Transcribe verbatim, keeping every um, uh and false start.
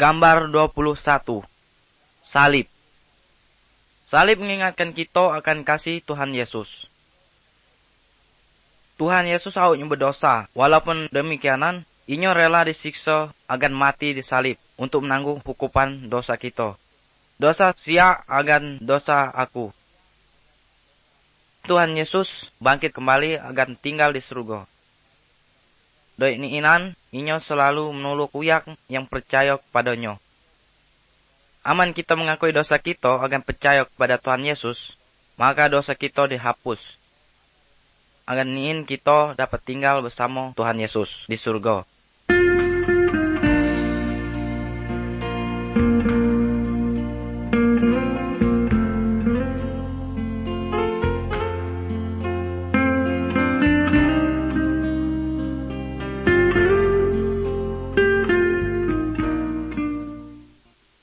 Gambar dua puluh satu. Salib. Salib mengingatkan kita akan kasih Tuhan Yesus. Tuhan Yesus awaknya berdosa, walaupun demikianan, inyo rela disiksa agan mati di salib untuk menanggung hukuman dosa kita. Dosa sia agan dosa aku. Tuhan Yesus bangkit kembali agan tinggal di surga. Doi ni inan, inyo selalu menolak uyak yang percaya kepadanya. Aman kita mengakui dosa kita agan percaya kepada Tuhan Yesus, maka dosa kita dihapus. Agan niin kita dapat tinggal bersama Tuhan Yesus di surga.